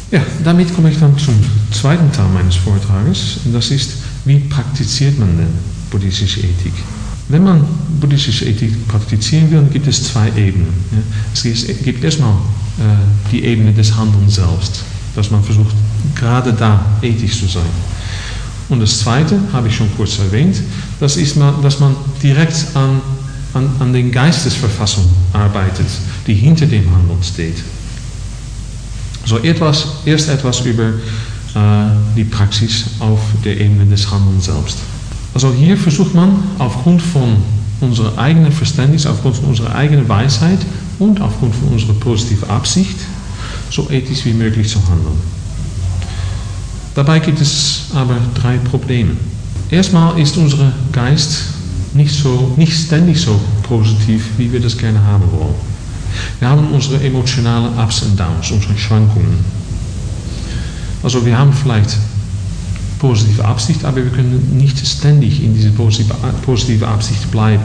Ja, damit komme ich dann zum zweiten Teil meines Vortrages. Und das ist, wie praktiziert man denn buddhistische Ethik? Wenn man buddhistische Ethik praktizieren will, gibt es zwei Ebenen. Ja. Es gibt erstmal die Ebene des Handelns selbst, dass man versucht, gerade da ethisch zu sein. Und das zweite, habe ich schon kurz erwähnt, das ist, dass man direkt an den Geistesverfassung arbeitet, die hinter dem Handeln steht. So erst etwas über die Praxis auf der Ebene des Handelns selbst. Also hier versucht man aufgrund von unserer eigenen Verständnis, aufgrund von unserer eigenen Weisheit und aufgrund von unserer positiven Absicht so ethisch wie möglich zu handeln. Dabei gibt es aber 3 Probleme. Erstmal ist unser Geist nicht ständig so positiv, wie wir das gerne haben wollen. Wir haben unsere emotionalen Ups und Downs, unsere Schwankungen. Also wir haben vielleicht positive Absicht, aber wir können nicht ständig in diese positive Absicht bleiben.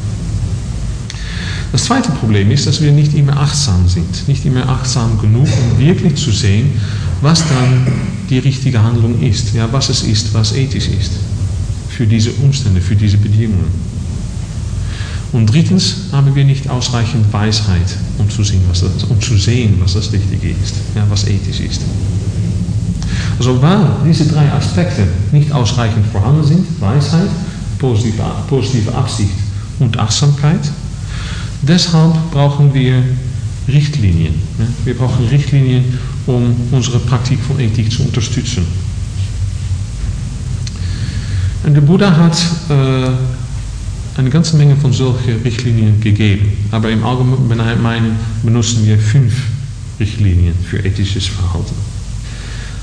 Das zweite Problem ist, dass wir nicht immer achtsam sind, nicht immer achtsam genug, um wirklich zu sehen, was dann die richtige Handlung ist, ja, was es ist, was ethisch ist, für diese Umstände, für diese Bedingungen. Und drittens haben wir nicht ausreichend Weisheit, um zu sehen, was das Richtige ist, ja, was ethisch ist. Also weil diese 3 Aspekte nicht ausreichend vorhanden sind, Weisheit, positive Absicht und Achtsamkeit, deshalb brauchen wir Richtlinien. Ja. Wir brauchen Richtlinien, um unsere Praktik von Ethik zu unterstützen. Und der Buddha hat eine ganze Menge von solchen Richtlinien gegeben, aber im Allgemeinen benutzen wir 5 Richtlinien für ethisches Verhalten.